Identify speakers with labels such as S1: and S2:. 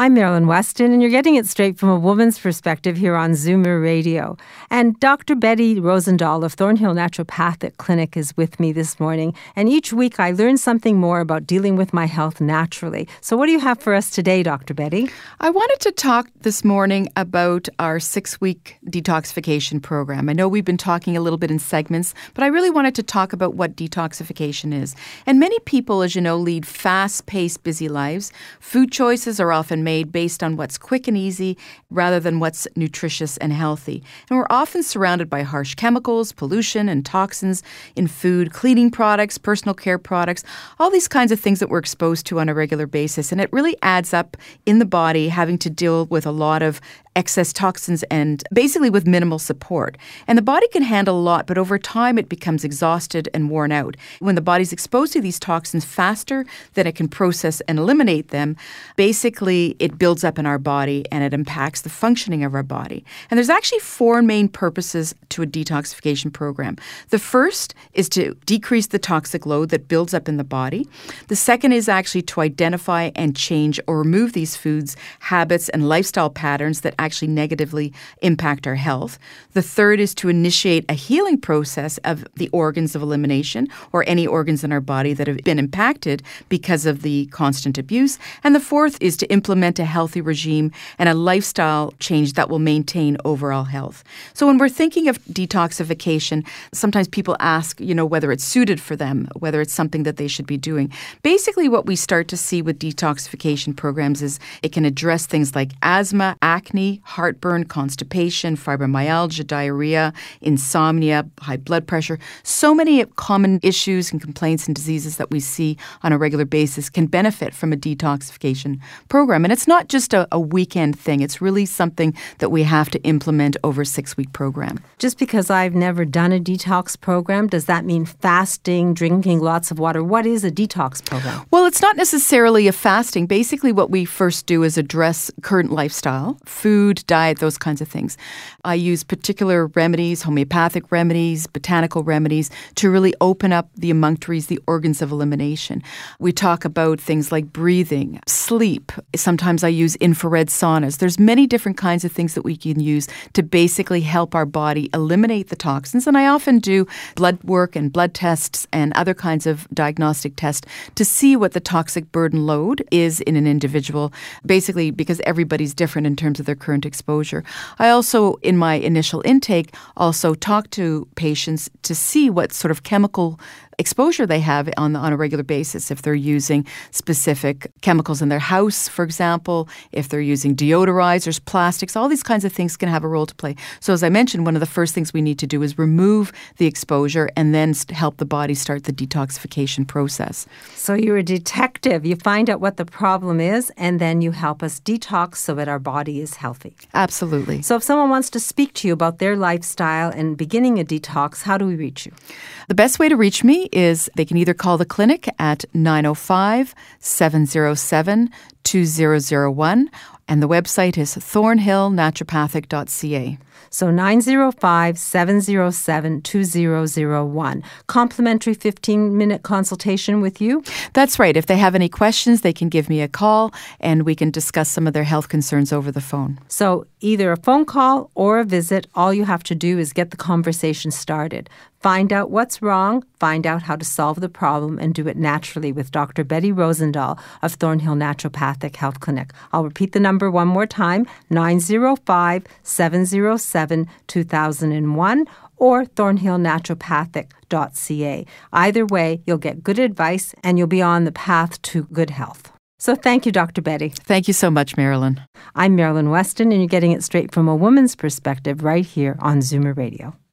S1: I'm Marilyn Weston, and you're getting it straight from a woman's perspective here on Zoomer Radio. And Dr. Betty Rosendahl of Thornhill Naturopathic Clinic is with me this morning. And each week I learn something more about dealing with my health naturally. So what do you have for us today, Dr. Betty?
S2: I wanted to talk this morning about our 6-week detoxification program. I know we've been talking a little bit in segments, but I really wanted to talk about what detoxification is. And many people, as you know, lead fast-paced, busy lives. Food choices are often made based on what's quick and easy rather than what's nutritious and healthy. And we're often surrounded by harsh chemicals, pollution, and toxins in food, cleaning products, personal care products, all these kinds of things that we're exposed to on a regular basis. And it really adds up in the body, having to deal with a lot of excess toxins and basically with minimal support. And the body can handle a lot, but over time it becomes exhausted and worn out. When the body's exposed to these toxins faster than it can process and eliminate them, basically it builds up in our body and it impacts the functioning of our body. And there's actually 4 main purposes to a detoxification program. The first is to decrease the toxic load that builds up in the body. The second is actually to identify and change or remove these foods, habits, and lifestyle patterns that actually negatively impact our health. The third is to initiate a healing process of the organs of elimination or any organs in our body that have been impacted because of the constant abuse. And the fourth is to implement a healthy regime and a lifestyle change that will maintain overall health. So when we're thinking of detoxification, sometimes people ask, whether it's suited for them, whether it's something that they should be doing. Basically, what we start to see with detoxification programs is it can address things like asthma, acne, heartburn, constipation, fibromyalgia, diarrhea, insomnia, high blood pressure. So many common issues and complaints and diseases that we see on a regular basis can benefit from a detoxification program. And it's not just a weekend thing. It's really something that we have to implement over a 6-week program.
S1: Just because I've never done a detox program, does that mean fasting, drinking lots of water? What is a detox program?
S2: Well, it's not necessarily a fasting. Basically, what we first do is address current lifestyle, food, diet, those kinds of things. I use particular remedies, homeopathic remedies, botanical remedies to really open up the emunctories, the organs of elimination. We talk about things like breathing, sleep. Sometimes I use infrared saunas. There's many different kinds of things that we can use to basically help our body eliminate the toxins. And I often do blood work and blood tests and other kinds of diagnostic tests to see what the toxic burden load is in an individual, basically because everybody's different in terms of their current exposure. I also, in my initial intake, also talk to patients to see what sort of chemical exposure they have on a regular basis. If they're using specific chemicals in their house, for example, if they're using deodorizers, plastics, all these kinds of things can have a role to play. So as I mentioned, one of the first things we need to do is remove the exposure and then help the body start the detoxification process.
S1: So you're a detective. You find out what the problem is and then you help us detox so that our body is healthy.
S2: Absolutely.
S1: So if someone wants to speak to you about their lifestyle and beginning a detox, how do we reach you?
S2: The best way to reach me is they can either call the clinic at 905-707-2001, and the website is thornhillnaturopathic.ca.
S1: So 905-707-2001. Complimentary 15-minute consultation with you?
S2: That's right. If they have any questions, they can give me a call and we can discuss some of their health concerns over the phone.
S1: So either a phone call or a visit, all you have to do is get the conversation started. Find out what's wrong, find out how to solve the problem, and do it naturally with Dr. Betty Rosendahl of Thornhill Naturopathic Health Clinic. I'll repeat the number one more time, 905-707-2001 or thornhillnaturopathic.ca. Either way, you'll get good advice and you'll be on the path to good health. So thank you, Dr. Betty.
S2: Thank you so much, Marilyn.
S1: I'm Marilyn Weston, and you're getting it straight from a woman's perspective right here on Zoomer Radio.